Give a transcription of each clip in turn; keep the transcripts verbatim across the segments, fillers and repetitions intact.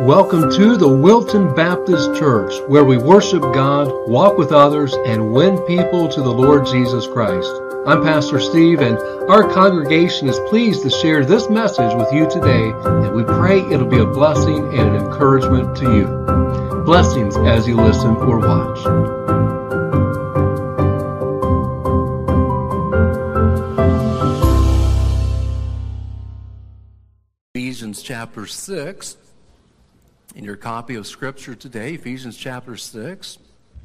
Welcome to the Wilton Baptist Church, where we worship God, walk with others, and win people to the Lord Jesus Christ. I'm Pastor Steve, and our congregation is pleased to share this message with you today, and we pray it'll be a blessing and an encouragement to you. Blessings as you listen or watch. Ephesians chapter six. In your copy of Scripture today, Ephesians chapter six.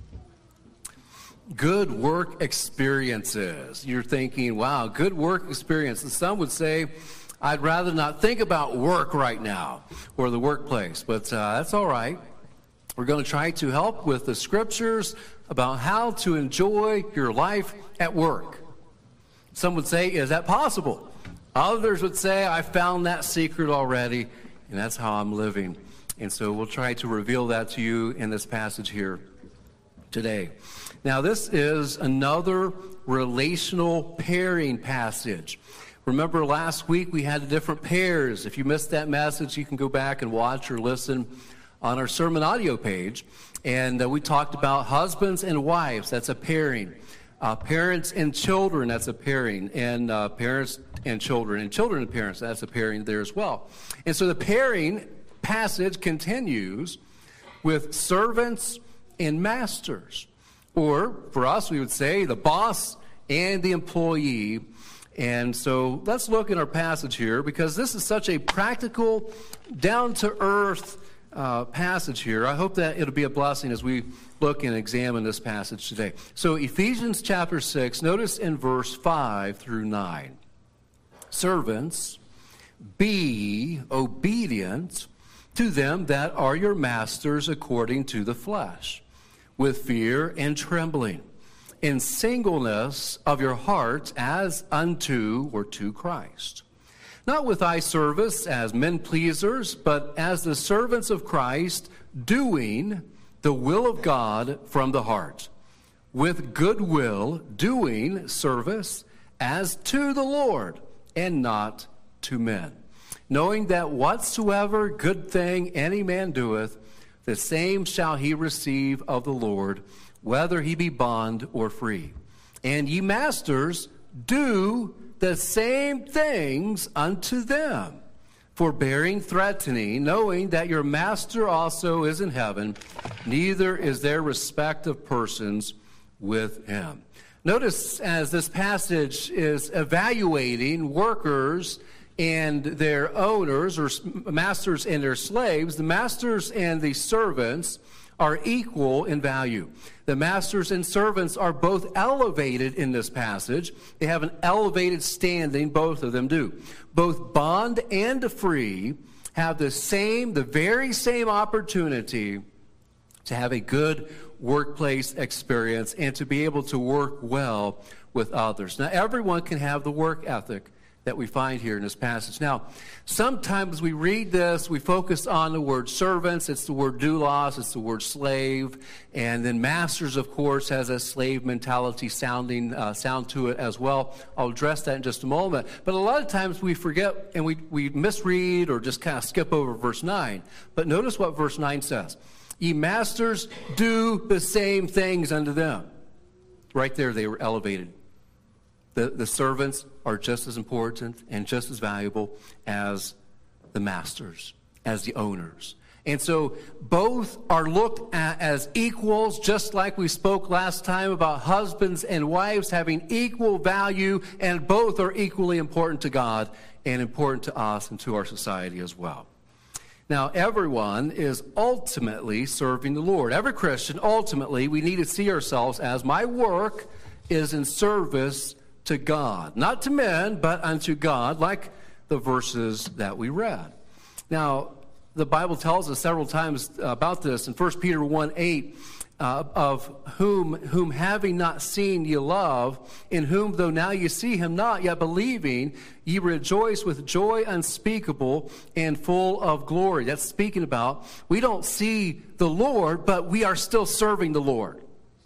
Good work experiences. You're thinking, wow, good work experiences. Some would say, I'd rather not think about work right now or the workplace, but uh, that's all right. We're going to try to help with the Scriptures about how to enjoy your life at work. Some would say, is that possible? Others would say, I found that secret already, and that's how I'm living. And so we'll try to reveal that to you in this passage here today. Now, this is another relational pairing passage. Remember last week we had the different pairs. If you missed that message, you can go back and watch or listen on our sermon audio page. And uh, we talked about husbands and wives. That's a pairing. Uh, parents and children, that's a pairing. And uh, parents and children. And children and parents, that's a pairing there as well. And so the pairing passage continues with servants and masters, or for us we would say the boss and the employee. And so let's look in our passage here, because this is such a practical, down-to-earth uh, passage here. I hope that it'll be a blessing as we look and examine this passage today. So Ephesians chapter six, notice in verse five through nine. Servants, be obedient to them that are your masters according to the flesh, with fear and trembling, in singleness of your hearts as unto or to Christ. Not with eye service as men pleasers, but as the servants of Christ, doing the will of God from the heart, with good will, doing service as to the Lord and not to men, knowing that whatsoever good thing any man doeth, the same shall he receive of the Lord, whether he be bond or free. And ye masters, do the same things unto them, forbearing threatening, knowing that your master also is in heaven, neither is there respect of persons with him. Notice as this passage is evaluating workers and their owners, or masters and their slaves, the masters and the servants are equal in value. The masters and servants are both elevated in this passage. They have an elevated standing, both of them do. Both bond and free have the same, the very same opportunity to have a good workplace experience and to be able to work well with others. Now, everyone can have the work ethic that we find here in this passage. Now, sometimes we read this, we focus on the word servants, it's the word doulos, it's the word slave, and then masters, of course, has a slave mentality sounding uh, sound to it as well. I'll address that in just a moment. But a lot of times we forget and we, we misread or just kind of skip over verse nine. But notice what verse nine says. Ye masters, do the same things unto them. Right there they were elevated. The, the servants are just as important and just as valuable as the masters, as the owners. And so both are looked at as equals, just like we spoke last time about husbands and wives having equal value, and both are equally important to God and important to us and to our society as well. Now, everyone is ultimately serving the Lord. Every Christian, ultimately, we need to see ourselves as my work is in service to God, not to men, but unto God, like the verses that we read. Now, the Bible tells us several times about this in First Peter one eight, uh, of whom, whom having not seen ye love, in whom though now ye see him not, yet believing, ye rejoice with joy unspeakable and full of glory. That's speaking about, we don't see the Lord, but we are still serving the Lord.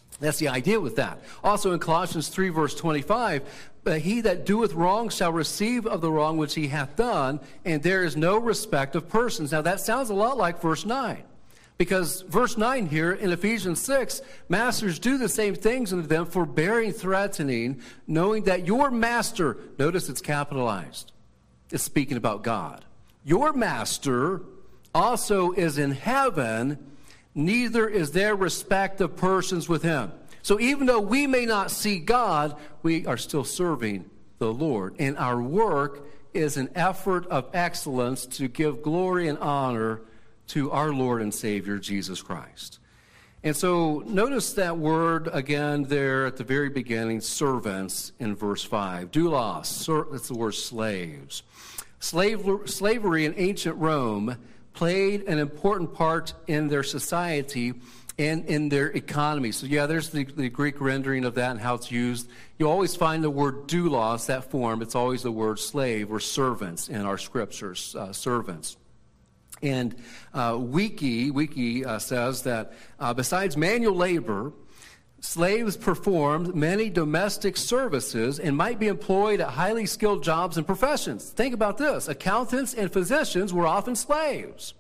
That's the idea with that. Also in Colossians three, verse twenty-five, but he that doeth wrong shall receive of the wrong which he hath done, and there is no respect of persons. Now that sounds a lot like verse nine. Because verse nine here in Ephesians six, masters, do the same things unto them, forbearing, threatening, knowing that your master, notice it's capitalized, it's speaking about God. Your master also is in heaven, neither is there respect of persons with him. So even though we may not see God, we are still serving the Lord. And our work is an effort of excellence to give glory and honor to our Lord and Savior, Jesus Christ. And so notice that word again there at the very beginning, servants, in verse five. Doulos, that's the word slaves. Slave, slavery in ancient Rome played an important part in their society and in their economy. So yeah, there's the, the Greek rendering of that and how it's used. You always find the word doulos, that form. It's always the word slave or servants in our scriptures, uh, servants. And uh, Wiki, Wiki uh, says that uh, besides manual labor, slaves performed many domestic services and might be employed at highly skilled jobs and professions. Think about this. Accountants and physicians were often slaves.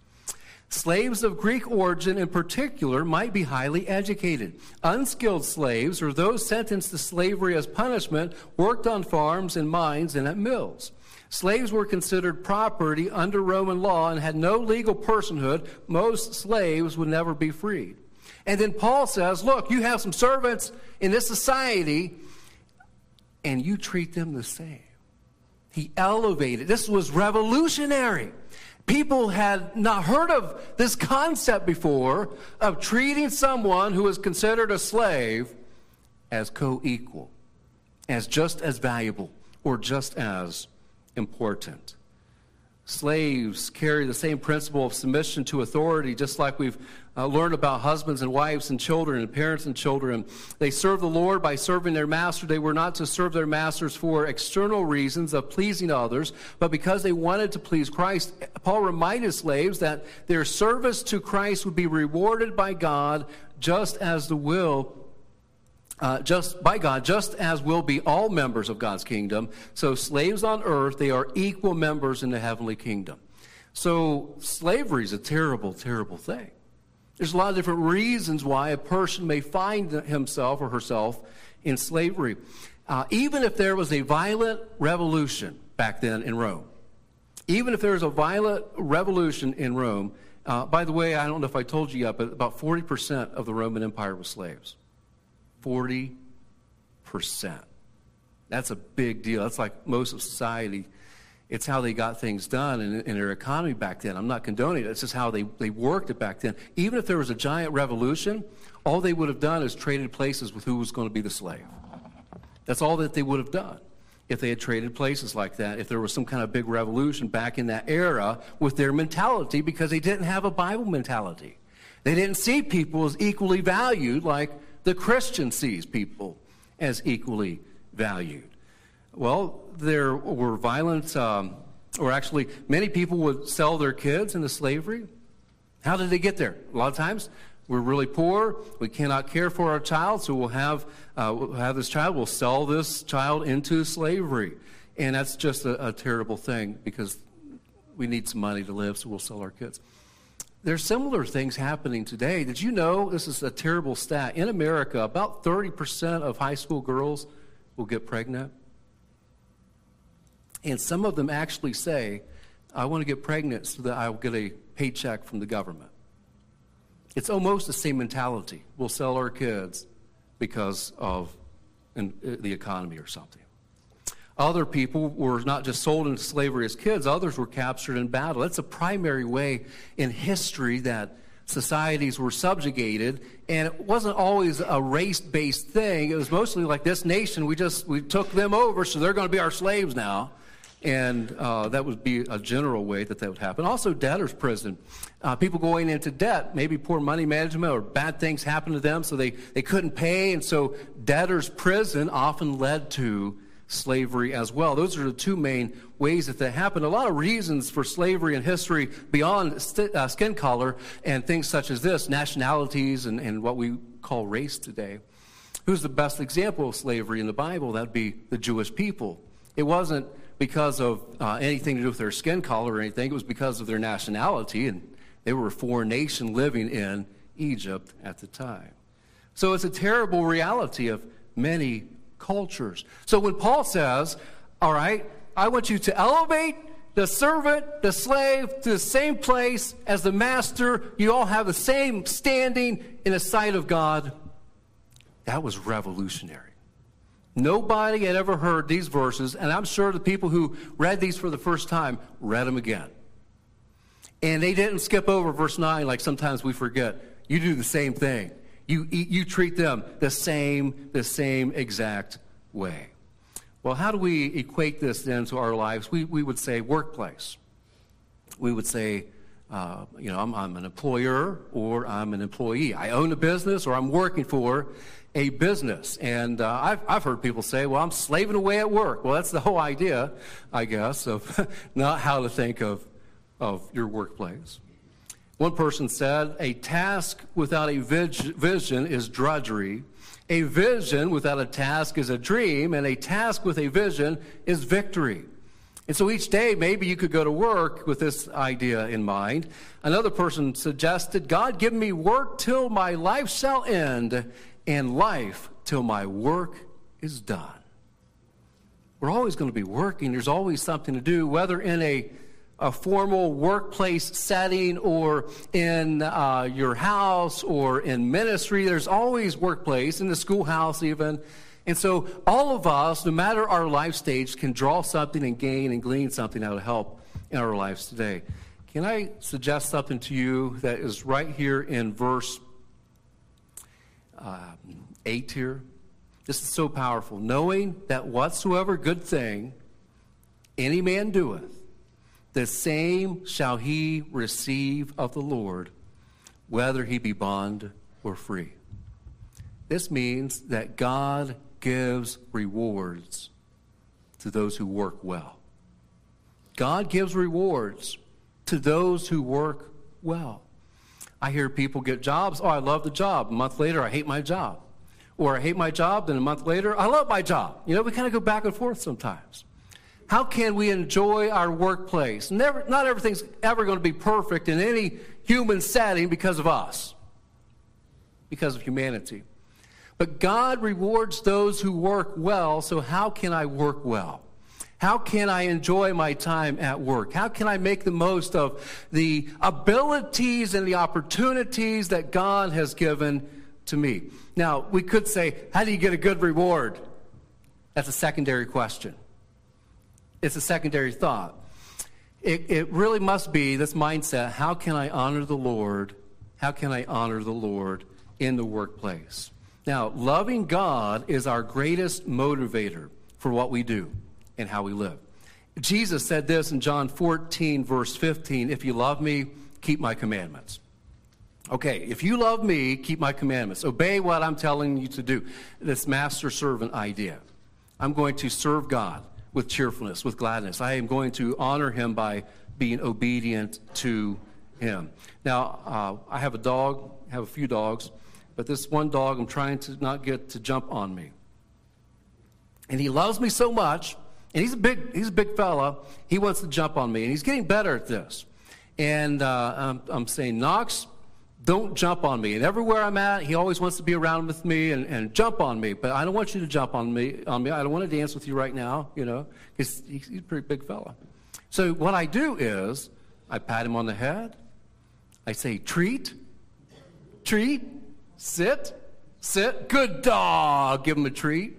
Slaves of Greek origin in particular might be highly educated. Unskilled slaves, or those sentenced to slavery as punishment, worked on farms and mines and at mills. Slaves were considered property under Roman law and had no legal personhood. Most slaves would never be freed. And then Paul says, look, you have some servants in this society, and you treat them the same. He elevated. This was revolutionary. People had not heard of this concept before of treating someone who is considered a slave as co-equal, as just as valuable, or just as important. Slaves carry the same principle of submission to authority, just like we've uh, learned about husbands and wives and children and parents and children. They serve the Lord by serving their master. They were not to serve their masters for external reasons of pleasing others, but because they wanted to please Christ. Paul reminded slaves that their service to Christ would be rewarded by God just as the will Uh, just by God, just as will be all members of God's kingdom. So slaves on earth, they are equal members in the heavenly kingdom. So slavery is a terrible, terrible thing. There's a lot of different reasons why a person may find himself or herself in slavery. Uh, even if there was a violent revolution back then in Rome, even if there was a violent revolution in Rome, uh, by the way, I don't know if I told you yet, but about forty percent of the Roman Empire was slaves. forty percent. That's a big deal. That's like most of society. It's how they got things done in, in their economy back then. I'm not condoning it. It's just how they, they worked it back then. Even if there was a giant revolution, all they would have done is traded places with who was going to be the slave. That's all that they would have done if they had traded places like that, if there was some kind of big revolution back in that era with their mentality, because they didn't have a Bible mentality. They didn't see people as equally valued like the Christian sees people as equally valued. Well, there were violent, um, or actually many people would sell their kids into slavery. How did they get there? A lot of times we're really poor. We cannot care for our child, so we'll have, uh, we'll have this child. We'll sell this child into slavery. And that's just a, a terrible thing because we need some money to live, so we'll sell our kids. There's similar things happening today. Did you know, this is a terrible stat, in America, about thirty percent of high school girls will get pregnant. And some of them actually say, I want to get pregnant so that I'll get a paycheck from the government. It's almost the same mentality. We'll sell our kids because of in, uh, the economy or something. Other people were not just sold into slavery as kids, others were captured in battle. That's a primary way in history that societies were subjugated, and it wasn't always a race-based thing. It was mostly like this nation, we just we took them over, so they're going to be our slaves now. And uh, that would be a general way that that would happen. Also, debtor's prison. Uh, people going into debt, maybe poor money management or bad things happened to them, so they, they couldn't pay, and so debtor's prison often led to slavery as well. Those are the two main ways that that happened. A lot of reasons for slavery in history beyond st- uh, skin color and things such as this, nationalities and, and what we call race today. Who's the best example of slavery in the Bible? That would be the Jewish people. It wasn't because of uh, anything to do with their skin color or anything. It was because of their nationality, and they were a foreign nation living in Egypt at the time. So it's a terrible reality of many cultures. So when Paul says, all right, I want you to elevate the servant, the slave, to the same place as the master, you all have the same standing in the sight of God, that was revolutionary. Nobody had ever heard these verses, and I'm sure the people who read these for the first time read them again. And they didn't skip over verse nine like sometimes we forget. You do the same thing. You, you treat them the same, the same exact way. Well, how do we equate this then to our lives? We, we would say workplace. We would say, uh, you know, I'm, I'm an employer or I'm an employee. I own a business or I'm working for a business. And uh, I've, I've heard people say, well, I'm slaving away at work. Well, that's the whole idea, I guess, of not how to think of, of your workplace. One person said, a task without a vision is drudgery. A vision without a task is a dream, and a task with a vision is victory. And so each day, maybe you could go to work with this idea in mind. Another person suggested, God, give me work till my life shall end, and life till my work is done. We're always going to be working. There's always something to do, whether in a a formal workplace setting or in uh, your house or in ministry. There's always workplace, in the schoolhouse even. And so all of us, no matter our life stage, can draw something and gain and glean something that will help in our lives today. Can I suggest something to you that is right here in verse uh, eight here? This is so powerful. Knowing that whatsoever good thing any man doeth, the same shall he receive of the Lord, whether he be bond or free. This means that God gives rewards to those who work well. God gives rewards to those who work well. I hear people get jobs. Oh, I love the job. A month later, I hate my job. Or I hate my job, then a month later, I love my job. You know, we kind of go back and forth sometimes. How can we enjoy our workplace? Never, not everything's ever going to be perfect in any human setting because of us, because of humanity. But God rewards those who work well, so how can I work well? How can I enjoy my time at work? How can I make the most of the abilities and the opportunities that God has given to me? Now, we could say, how do you get a good reward? That's a secondary question. It's a secondary thought. It, it really must be this mindset, how can I honor the Lord? How can I honor the Lord in the workplace? Now, loving God is our greatest motivator for what we do and how we live. Jesus said this in John fourteen, verse fifteen, if you love me, keep my commandments. Okay, if you love me, keep my commandments. Obey what I'm telling you to do. This master-servant idea. I'm going to serve God with cheerfulness, with gladness. I am going to honor him by being obedient to him. Now, uh, I have a dog, I have a few dogs, but this one dog I'm trying to not get to jump on me. And he loves me so much, and he's a big, he's a big fella, he wants to jump on me, and he's getting better at this. And uh, I'm, I'm saying, Knox, don't jump on me. And everywhere I'm at, he always wants to be around with me and, and jump on me. But I don't want you to jump on me. On me. I don't want to dance with you right now, you know, because he's, he's a pretty big fella. So what I do is I pat him on the head. I say, treat, treat, sit, sit. Good dog. Give him a treat.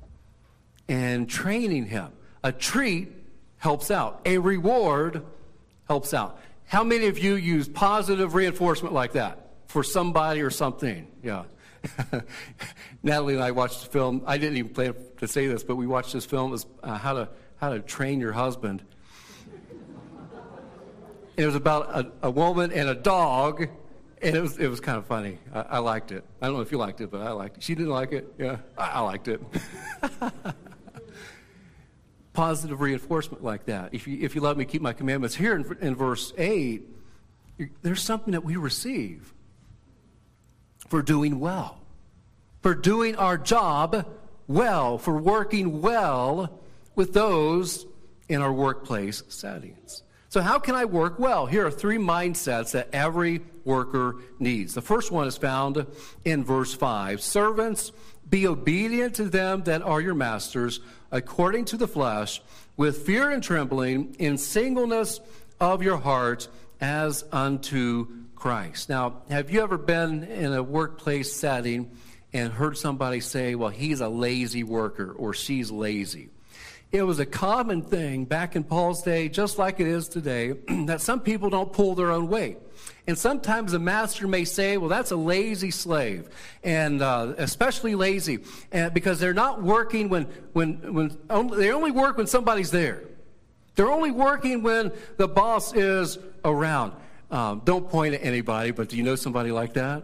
And training him. A treat helps out. A reward helps out. How many of you use positive reinforcement like that for somebody or something? Yeah. Natalie and I watched the film. I didn't even plan to say this, but we watched this film. It was uh, how to how to train your husband. It was about a, a woman and a dog, and it was it was kind of funny. I, I liked it. I don't know if you liked it, but I liked it. She didn't like it. Yeah, I, I liked it. positive reinforcement like that. If you, if you love me, keep my commandments. Here in, in verse eight, there's something that we receive for doing well, for doing our job well, for working well with those in our workplace settings. So how can I work well? Here are three mindsets that every worker needs. The first one is found in verse five. Servants, be obedient to them that are your masters, according to the flesh, with fear and trembling, in singleness of your heart, as unto Christ. Now, have you ever been in a workplace setting and heard somebody say, well, he's a lazy worker, or she's lazy? It was a common thing back in Paul's day, just like it is today, that some people don't pull their own weight. And sometimes the master may say, well, that's a lazy slave, and uh, especially lazy, and because they're not working when, when, when only, they only work when somebody's there. They're only working when the boss is around. Um, don't point at anybody, but do you know somebody like that?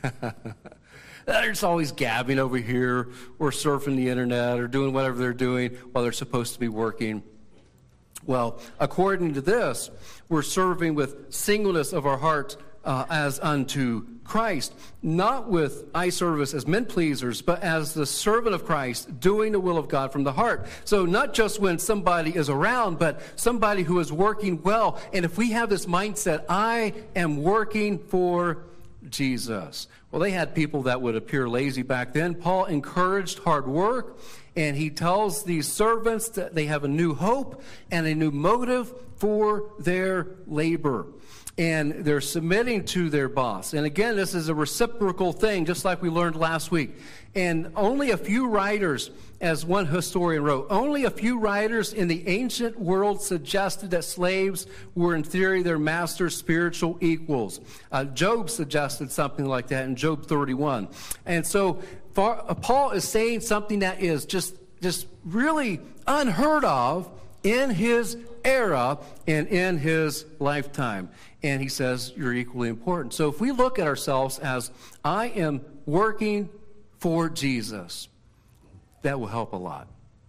They're just always gabbing over here or surfing the internet or doing whatever they're doing while they're supposed to be working. Well, according to this, we're serving with singleness of our heart uh, as unto Christ, not with eye service as men pleasers, but as the servant of Christ, doing the will of God from the heart. So not just when somebody is around, but somebody who is working well. And if we have this mindset, I am working for Jesus. Well, they had people that would appear lazy back then. Paul encouraged hard work, and he tells these servants that they have a new hope and a new motive for their labor. And they're submitting to their boss. And again, this is a reciprocal thing, just like we learned last week. And only a few writers, as one historian wrote, only a few writers in the ancient world suggested that slaves were in theory their master's spiritual equals. Uh, Job suggested something like that in Job thirty-one. And so far, uh, Paul is saying something that is just, just really unheard of in his era and in his lifetime. And he says, you're equally important. So if we look at ourselves as, I am working for Jesus, that will help a lot.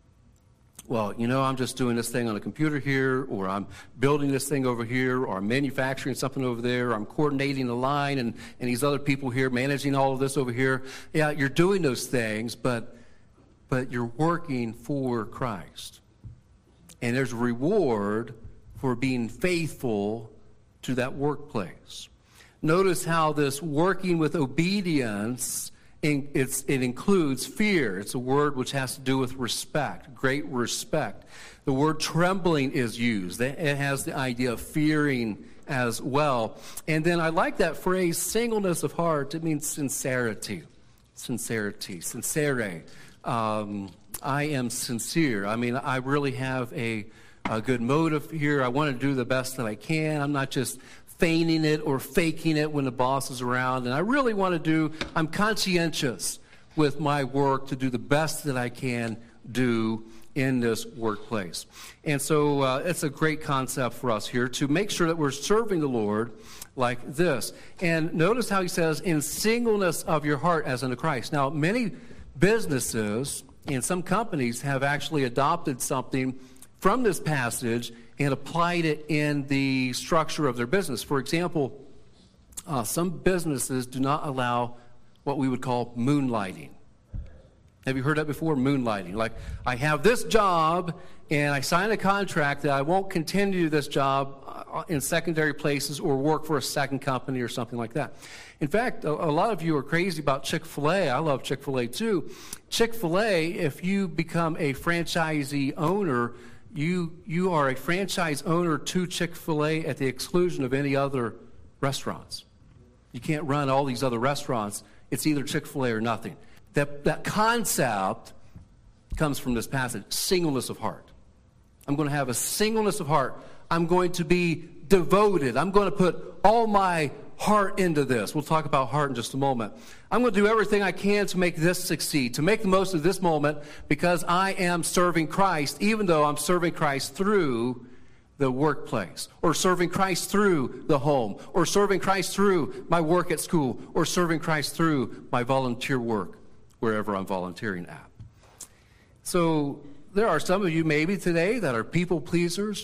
Well, you know, I'm just doing this thing on a computer here, or I'm building this thing over here, or I'm manufacturing something over there, or I'm coordinating the line, and, and these other people here managing all of this over here. Yeah, you're doing those things, but but you're working for Christ. And there's a reward for being faithful to that workplace. Notice how this working with obedience, in, it's, it includes fear. It's a word which has to do with respect, great respect. The word trembling is used. It has the idea of fearing as well. And then I like that phrase, singleness of heart. It means sincerity. Sincerity. Sincere. Um, I am sincere. I mean, I really have a, a good motive here. I want to do the best that I can. I'm not just feigning it or faking it when the boss is around. And I really want to do, I'm conscientious with my work to do the best that I can do in this workplace. And so uh, it's a great concept for us here to make sure that we're serving the Lord like this. And notice how he says, in singleness of your heart as unto Christ. Now, many businesses and some companies have actually adopted something from this passage and applied it in the structure of their business. For example, uh, some businesses do not allow what we would call moonlighting. Have you heard that before? Moonlighting. Like, I have this job, and I sign a contract that I won't continue this job in secondary places or work for a second company or something like that. In fact, a, a lot of you are crazy about Chick-fil-A. I love Chick-fil-A too. Chick-fil-A, if you become a franchisee owner, you you are a franchise owner to Chick-fil-A at the exclusion of any other restaurants. You can't run all these other restaurants. It's either Chick-fil-A or nothing. That, that concept comes from this passage, singleness of heart. I'm going to have a singleness of heart. I'm going to be devoted. I'm going to put all my heart into this. We'll talk about heart in just a moment. I'm going to do everything I can to make this succeed, to make the most of this moment, because I am serving Christ, even though I'm serving Christ through the workplace, or serving Christ through the home, or serving Christ through my work at school, or serving Christ through my volunteer work wherever I'm volunteering at. So there are some of you maybe today that are people pleasers,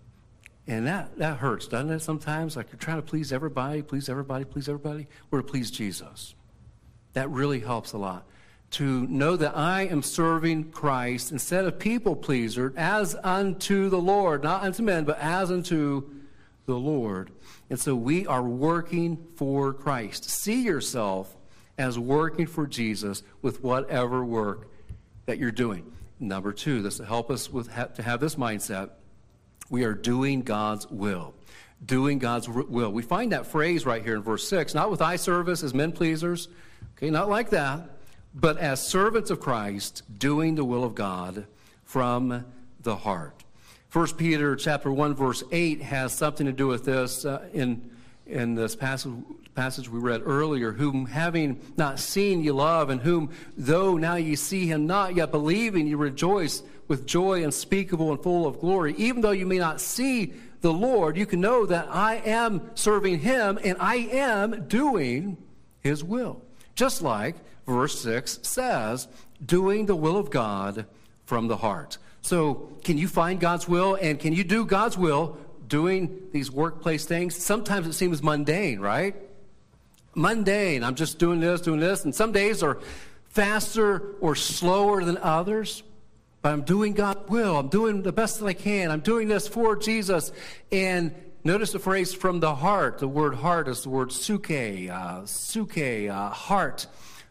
and that, that hurts, doesn't it, sometimes? Like you're trying to please everybody, please everybody, please everybody. We're to please Jesus. That really helps a lot. To know that I am serving Christ instead of people pleaser, as unto the Lord, not unto men, but as unto the Lord. And so we are working for Christ. See yourself as working for Jesus with whatever work that you're doing. Number two, this will help us with ha- to have this mindset. We are doing God's will. Doing God's will. We find that phrase right here in verse six, not with eye service as men pleasers, okay, not like that, but as servants of Christ, doing the will of God from the heart. First Peter chapter one, verse eight has something to do with this uh, in, in this passage, passage we read earlier. Whom having not seen you love, and whom though now ye see him not, yet believing you rejoice with joy unspeakable and full of glory. Even though you may not see the Lord, you can know that I am serving him and I am doing his will. Just like verse six says, doing the will of God from the heart. So can you find God's will, and can you do God's will doing these workplace things? Sometimes it seems mundane, right? Mundane. I'm just doing this, doing this. And some days are faster or slower than others. But I'm doing God's will. I'm doing the best that I can. I'm doing this for Jesus. And notice the phrase from the heart. The word heart is the word suke, uh, suke, uh, heart.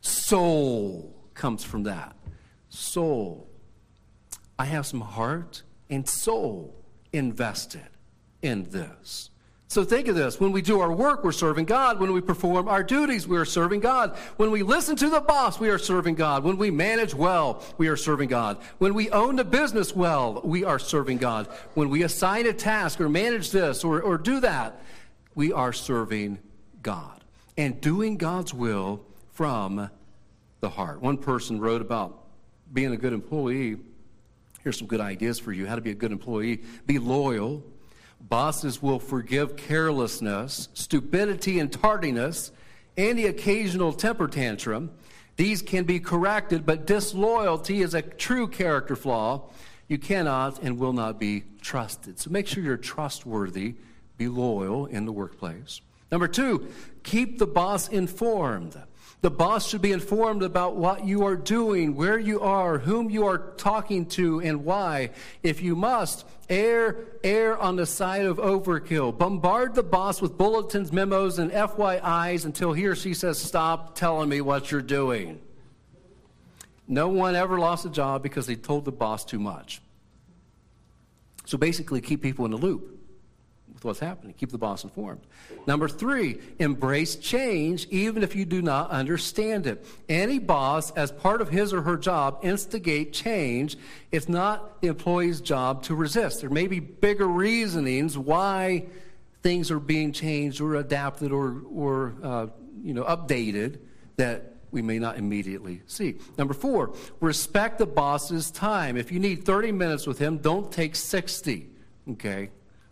Soul comes from that. Soul. I have some heart and soul invested in this. So think of this. When we do our work, we're serving God. When we perform our duties, we are serving God. When we listen to the boss, we are serving God. When we manage well, we are serving God. When we own the business well, we are serving God. When we assign a task or manage this or, or do that, we are serving God. And doing God's will from the heart. One person wrote about being a good employee. Here's some good ideas for you. How to be a good employee. Be loyal. Bosses will forgive carelessness, stupidity and tardiness, and the occasional temper tantrum. These can be corrected, but disloyalty is a true character flaw. You cannot and will not be trusted. So make sure you're trustworthy. Be loyal in the workplace. Number two, keep the boss informed. The boss should be informed about what you are doing, where you are, whom you are talking to, and why. If you must, err, err on the side of overkill. Bombard the boss with bulletins, memos, and F Y Is until he or she says, stop telling me what you're doing. No one ever lost a job because they told the boss too much. So basically, keep people in the loop with what's happening. Keep the boss informed. Number three, embrace change even if you do not understand it. Any boss, as part of his or her job, instigate change. It's not the employee's job to resist. There may be bigger reasonings why things are being changed or adapted or, or uh, you know, updated that we may not immediately see. Number four, respect the boss's time. If you need thirty minutes with him, don't take sixty. Okay?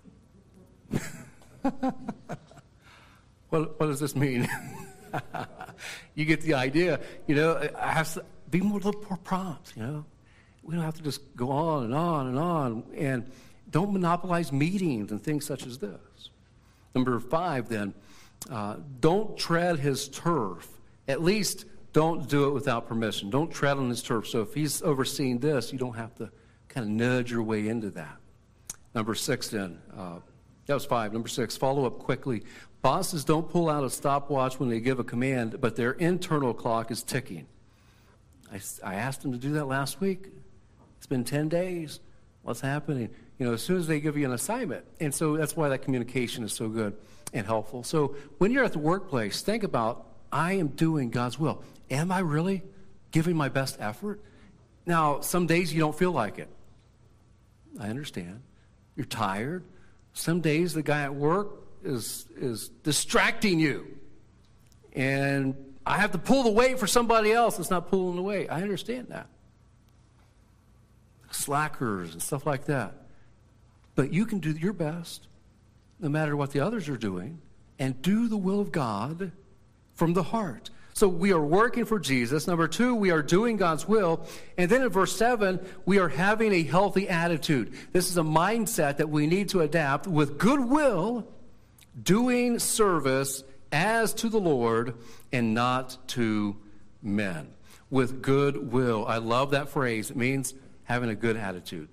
what, what does this mean? You get the idea. You know, I have to be more, a little more prompt, you know. We don't have to just go on and on and on. And don't monopolize meetings and things such as this. Number five, then, uh, don't tread his turf. At least don't do it without permission. Don't tread on his turf. So if he's overseeing this, you don't have to kind of nudge your way into that. Number six, then, uh, that was five. Number six, follow up quickly. Bosses don't pull out a stopwatch when they give a command, but their internal clock is ticking. I, I asked them to do that last week. It's been ten days. What's happening? You know, as soon as they give you an assignment. And so that's why that communication is so good and helpful. So when you're at the workplace, think about, I am doing God's will. Am I really giving my best effort? Now, some days you don't feel like it. I understand. You're tired. Some days the guy at work is is distracting you. And I have to pull the weight for somebody else that's not pulling the weight. I understand that. Slackers and stuff like that. But you can do your best, no matter what the others are doing, and do the will of God from the heart. So So we are working for Jesus. Number two, we are doing God's will. And then in verse seven, we are having a healthy attitude. This is a mindset that we need to adapt with goodwill, doing service as to the Lord and not to men. With goodwill. I love that phrase. It means having a good attitude.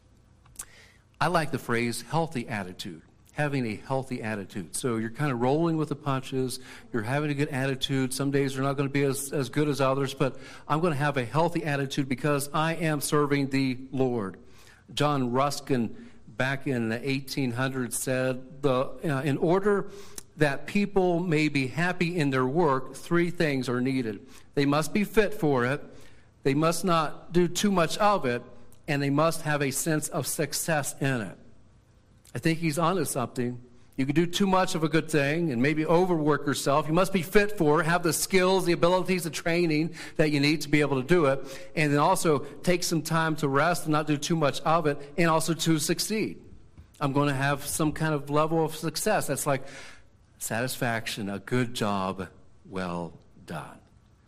I like the phrase healthy attitude. Having a healthy attitude. So you're kind of rolling with the punches. You're having a good attitude. Some days are not going to be as, as good as others, but I'm going to have a healthy attitude because I am serving the Lord. John Ruskin, back in the eighteen hundreds, said, the, uh, in order that people may be happy in their work, three things are needed. They must be fit for it, they must not do too much of it, and they must have a sense of success in it. I think he's onto something. You can do too much of a good thing and maybe overwork yourself. You must be fit for it, have the skills, the abilities, the training that you need to be able to do it, and then also take some time to rest and not do too much of it, and also to succeed. I'm going to have some kind of level of success. That's like satisfaction, a good job, well done.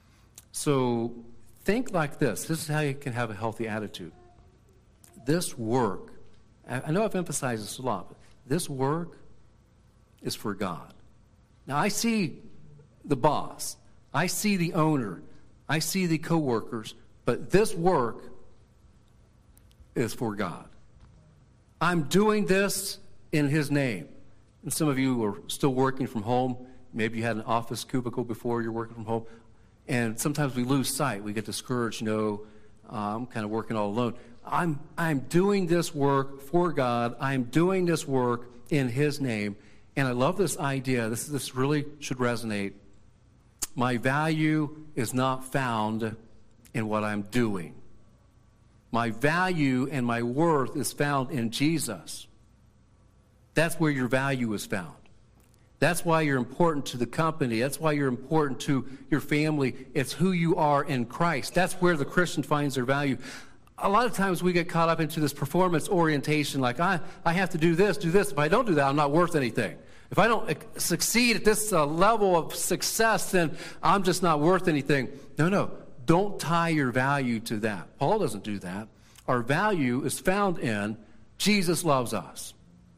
So think like this. This is how you can have a healthy attitude. This work, I know I've emphasized this a lot, but this work is for God. Now, I see the boss. I see the owner. I see the co-workers. But this work is for God. I'm doing this in His name. And some of you are still working from home. Maybe you had an office cubicle before you're working from home. And sometimes we lose sight. We get discouraged, you know, uh, I'm kind of working all alone. I'm, I'm doing this work for God. I'm doing this work in His name. And I love this idea. This, this really should resonate. My value is not found in what I'm doing. My value and my worth is found in Jesus. That's where your value is found. That's why you're important to the company. That's why you're important to your family. It's who you are in Christ. That's where the Christian finds their value. A lot of times we get caught up into this performance orientation, like, I, I have to do this, do this. If I don't do that, I'm not worth anything. If I don't succeed at this uh, level of success, then I'm just not worth anything. No, no. Don't tie your value to that. Paul doesn't do that. Our value is found in Jesus loves us.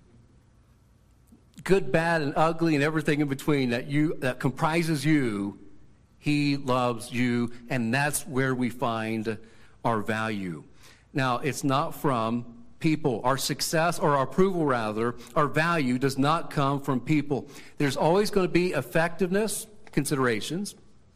Good, bad, and ugly, and everything in between that you that comprises you, He loves you, and that's where we find our value. Now, it's not from people. Our success, or our approval rather, our value does not come from people. There's always going to be effectiveness considerations,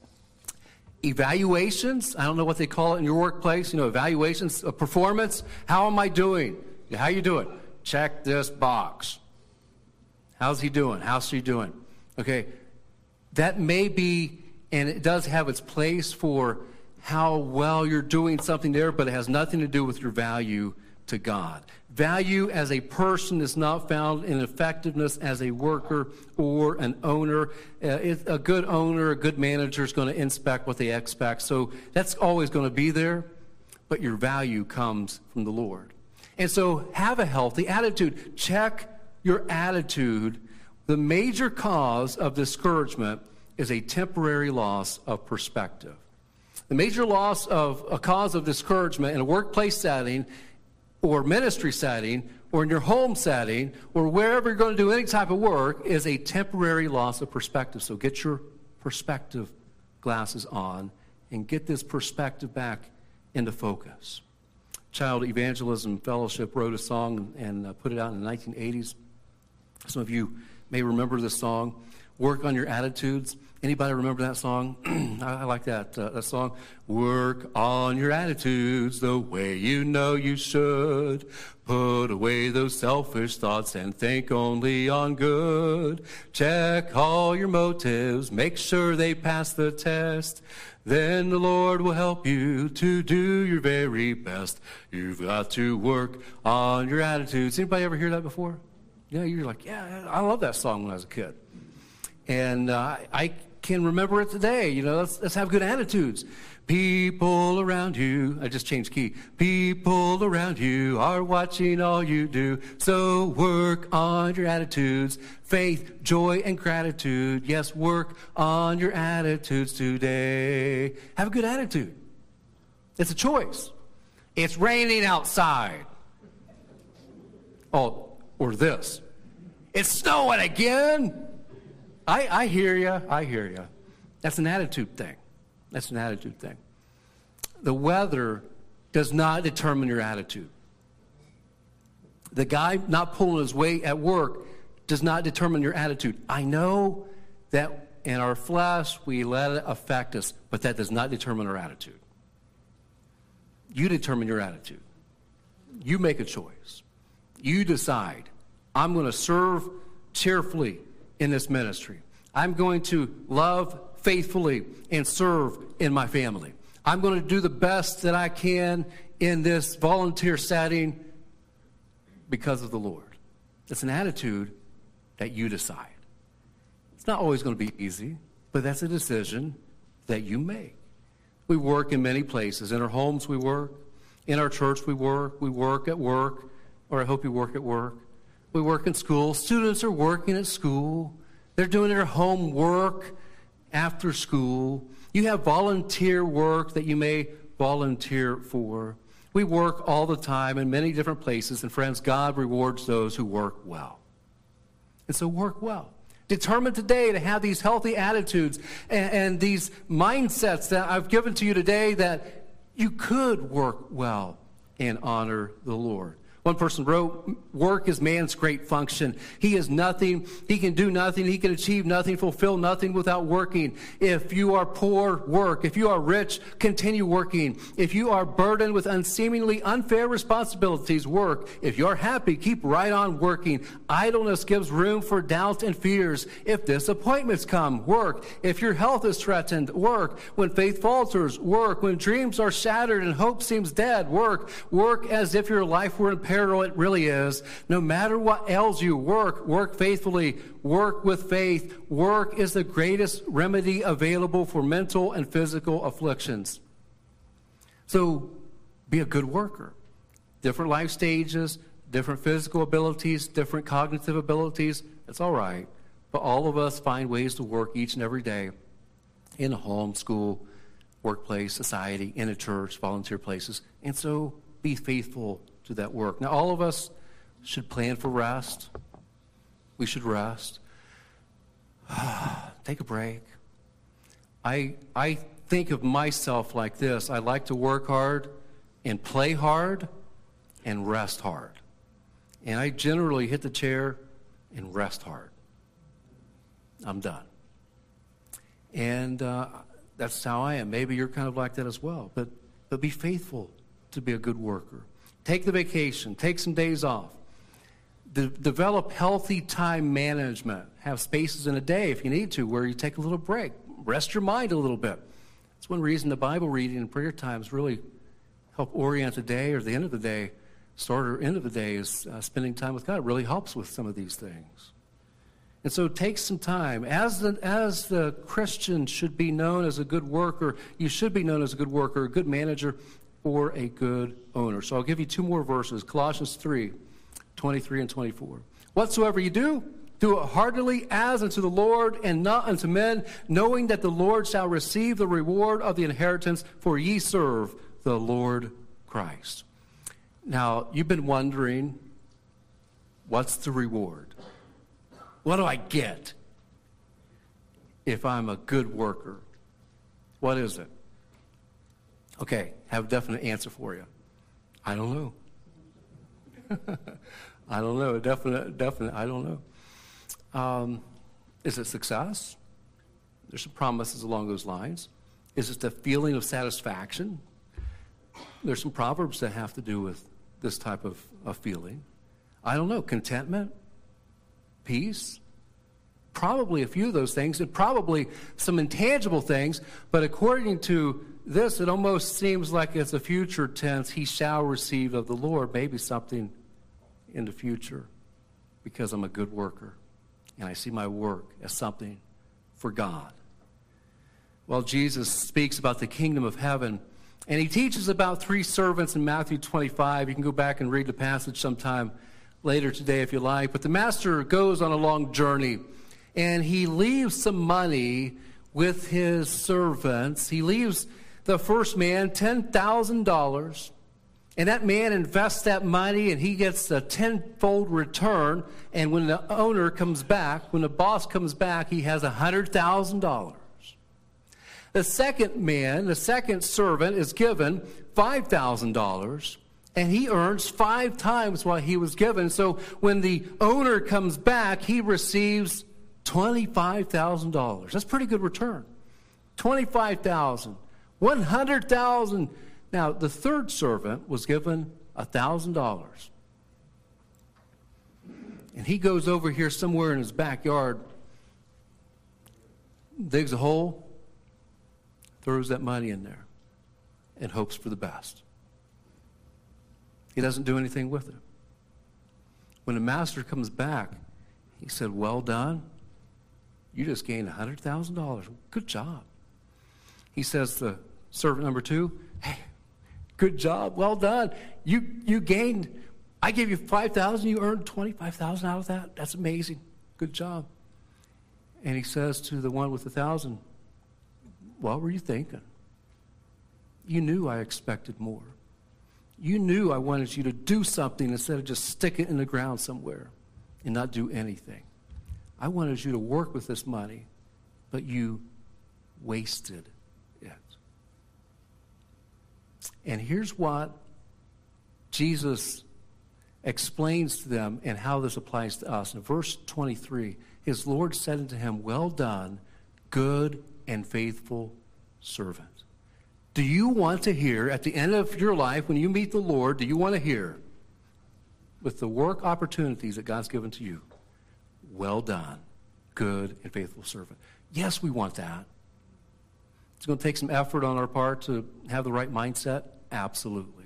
evaluations. I don't know what they call it in your workplace. You know, evaluations of performance. How am I doing? How you doing? Check this box. How's he doing? How's she doing? Okay, that may be, and it does have its place for how well you're doing something there, but it has nothing to do with your value to God. Value as a person is not found in effectiveness as a worker or an owner. Uh, it, a good owner, a good manager is going to inspect what they expect. So that's always going to be there, but your value comes from the Lord. And so have a healthy attitude. Check your attitude. The major cause of discouragement is a temporary loss of perspective. The major loss of a cause of discouragement in a workplace setting or ministry setting or in your home setting or wherever you're going to do any type of work is a temporary loss of perspective. So get your perspective glasses on and get this perspective back into focus. Child Evangelism Fellowship wrote a song and uh, put it out in the nineteen eighties. Some of you may remember this song, Work on Your Attitudes. Anybody remember that song? I, I like that, uh, that song. Work on your attitudes the way you know you should. Put away those selfish thoughts and think only on good. Check all your motives. Make sure they pass the test. Then the Lord will help you to do your very best. You've got to work on your attitudes. Anybody ever hear that before? Yeah, you're like, yeah, I love that song when I was a kid. And uh, I can remember it today. You know, let's, let's have good attitudes. People around you, I just changed key. People around you are watching all you do. So work on your attitudes. Faith, joy, and gratitude. Yes, work on your attitudes today. Have a good attitude. It's a choice. It's raining outside. Oh, or this. It's snowing again. I, I hear you. I hear you. That's an attitude thing. That's an attitude thing. The weather does not determine your attitude. The guy not pulling his weight at work does not determine your attitude. I know that in our flesh we let it affect us, but that does not determine our attitude. You determine your attitude. You make a choice. You decide, I'm going to serve cheerfully in this ministry. I'm going to love faithfully and serve in my family. I'm going to do the best that I can in this volunteer setting because of the Lord. It's an attitude that you decide. It's not always going to be easy, but that's a decision that you make. We work in many places. In our homes we work. In our church we work. We work at work, or I hope you work at work. We work in school. Students are working at school. They're doing their homework after school. You have volunteer work that you may volunteer for. We work all the time in many different places, and friends, God rewards those who work well. And so work well. Determine today to have these healthy attitudes and, and these mindsets that I've given to you today that you could work well and honor the Lord. One person wrote, work is man's great function. He is nothing. He can do nothing. He can achieve nothing, fulfill nothing without working. If you are poor, work. If you are rich, continue working. If you are burdened with unseemingly unfair responsibilities, work. If you're happy, keep right on working. Idleness gives room for doubt and fears. If disappointments come, work. If your health is threatened, work. When faith falters, work. When dreams are shattered and hope seems dead, work. Work as if your life were in peril. It really is. No matter what ails you, work. Work faithfully. Work with faith. Work is the greatest remedy available for mental and physical afflictions. So be a good worker. Different life stages, different physical abilities, different cognitive abilities. It's all right. But all of us find ways to work each and every day in a home, school, workplace, society, in a church, volunteer places. And so be faithful to that work. Now, all of us should plan for rest. We should rest. Take a break. I I think of myself like this. I like to work hard and play hard and rest hard. And I generally hit the chair and rest hard. I'm done. And uh, that's how I am. Maybe you're kind of like that as well. But but be faithful to be a good worker. Take the vacation. Take some days off. De- develop healthy time management. Have spaces in a day, if you need to, where you take a little break. Rest your mind a little bit. That's one reason the Bible reading and prayer times really help orient the day, or the end of the day, start or end of the day is uh, spending time with God. It really helps with some of these things. And so take some time. As the, as the Christian should be known as a good worker, you should be known as a good worker, a good manager, or a good owner. So I'll give you two more verses. Colossians three, twenty-three and twenty-four. Whatsoever you do, do it heartily as unto the Lord and not unto men, knowing that the Lord shall receive the reward of the inheritance, for ye serve the Lord Christ. Now, you've been wondering, what's the reward? What do I get if I'm a good worker? What is it? Okay, have a definite answer for you. I don't know. I don't know. Definite, definite, I don't know. Um, is it success? There's some promises along those lines. Is it the feeling of satisfaction? There's some proverbs that have to do with this type of, of feeling. I don't know. Contentment? Peace? Probably a few of those things, and probably some intangible things, but according to this, it almost seems like it's a future tense. He shall receive of the Lord, maybe something in the future, because I'm a good worker, and I see my work as something for God. Well, Jesus speaks about the kingdom of heaven, and he teaches about three servants in Matthew twenty-five. You can go back and read the passage sometime later today if you like. But the master goes on a long journey, and he leaves some money with his servants. He leaves the first man ten thousand dollars, and that man invests that money, and he gets a tenfold return. And when the owner comes back, when the boss comes back, he has one hundred thousand dollars. The second man, the second servant, is given five thousand dollars, and he earns five times what he was given. So when the owner comes back, he receives twenty-five thousand dollars. That's a pretty good return. twenty-five thousand dollars, one hundred thousand dollars. Now, the third servant was given one thousand dollars. And he goes over here somewhere in his backyard, digs a hole, throws that money in there, and hopes for the best. He doesn't do anything with it. When the master comes back, he said, "Well done. You just gained one hundred thousand dollars. Good job." He says to servant number two, "Hey, good job. Well done. You you gained, I gave you five thousand dollars. You earned twenty-five thousand dollars out of that. That's amazing. Good job." And he says to the one with the thousand, "What were you thinking? You knew I expected more. You knew I wanted you to do something instead of just stick it in the ground somewhere and not do anything. I wanted you to work with this money, but you wasted it." And here's what Jesus explains to them and how this applies to us. In verse twenty-three, his Lord said unto him, "Well done, good and faithful servant." Do you want to hear at the end of your life, when you meet the Lord, do you want to hear, with the work opportunities that God's given to you, "Well done, good and faithful servant"? Yes, we want that. It's going to take some effort on our part to have the right mindset. Absolutely.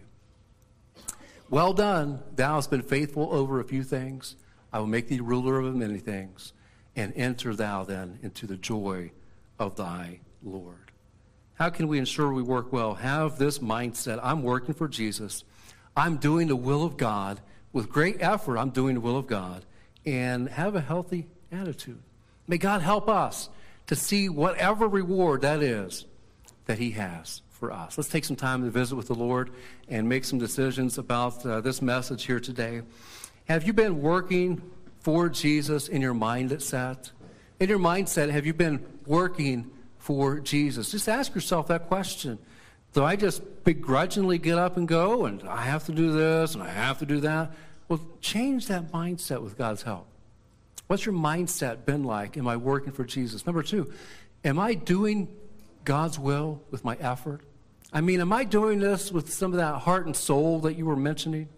"Well done, thou hast been faithful over a few things. I will make thee ruler of many things. And enter thou then into the joy of thy Lord." How can we ensure we work well? Have this mindset. I'm working for Jesus. I'm doing the will of God. With great effort, I'm doing the will of God. And have a healthy attitude. May God help us to see whatever reward that is that he has for us. Let's take some time to visit with the Lord and make some decisions about uh, this message here today. Have you been working for Jesus in your mindset? In your mindset, have you been working for Jesus? Just ask yourself that question. Do I just begrudgingly get up and go, and I have to do this, and I have to do that? Well, change that mindset with God's help. What's your mindset been like? Am I working for Jesus? Number two, am I doing God's will with my effort? I mean, am I doing this with some of that heart and soul that you were mentioning?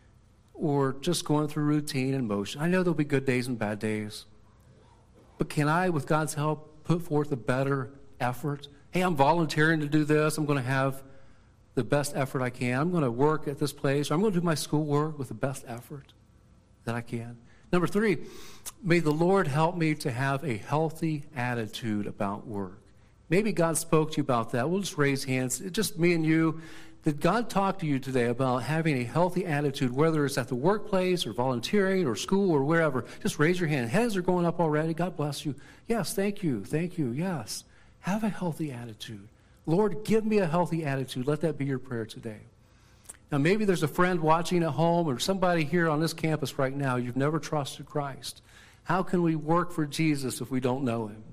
Or just going through routine and motion? I know there'll be good days and bad days. But can I, with God's help, put forth a better effort? Hey, I'm volunteering to do this. I'm going to have the best effort I can. I'm going to work at this place. Or I'm going to do my schoolwork with the best effort that I can. Number three, may the Lord help me to have a healthy attitude about work. Maybe God spoke to you about that. We'll just raise hands. It's just me and you. Did God talk to you today about having a healthy attitude, whether it's at the workplace or volunteering or school or wherever? Just raise your hand. Heads are going up already. God bless you. Yes, thank you. Thank you. Yes. Have a healthy attitude. Lord, give me a healthy attitude. Let that be your prayer today. Now, maybe there's a friend watching at home or somebody here on this campus right now. You've never trusted Christ. How can we work for Jesus if we don't know him?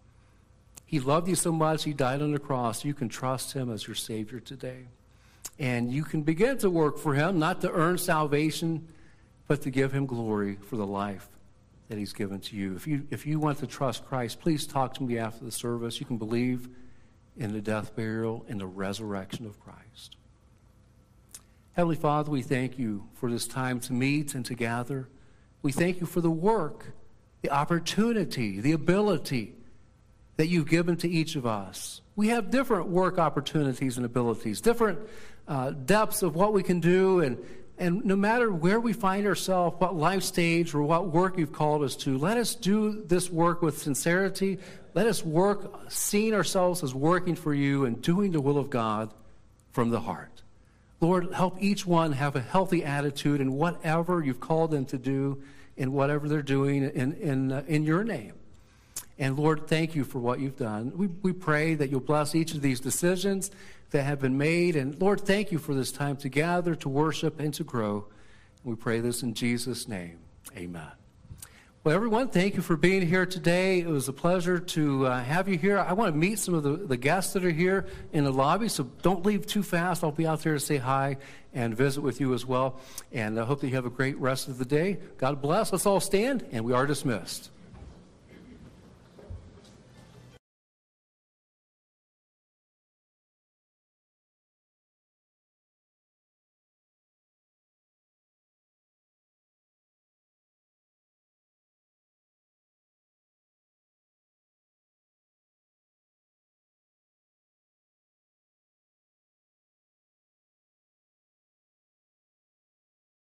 He loved you so much, he died on the cross. You can trust him as your Savior today. And you can begin to work for him, not to earn salvation, but to give him glory for the life that he's given to you. If you, if you want to trust Christ, please talk to me after the service. You can believe in the death, burial, and the resurrection of Christ. Heavenly Father, we thank you for this time to meet and to gather. We thank you for the work, the opportunity, the ability that you've given to each of us. We have different work opportunities and abilities, different uh, depths of what we can do, and And no matter where we find ourselves, what life stage or what work you've called us to, let us do this work with sincerity. Let us work seeing ourselves as working for you and doing the will of God from the heart. Lord, help each one have a healthy attitude in whatever you've called them to do, in whatever they're doing in, in, uh, in your name. And Lord, thank you for what you've done. We, we pray that you'll bless each of these decisions that have been made. And Lord, thank you for this time to gather, to worship, and to grow. We pray this in Jesus' name. Amen. Well, everyone, thank you for being here today. It was a pleasure to uh, have you here. I want to meet some of the, the guests that are here in the lobby, so don't leave too fast. I'll be out there to say hi and visit with you as well. And I hope that you have a great rest of the day. God bless. Let's all stand, and we are dismissed.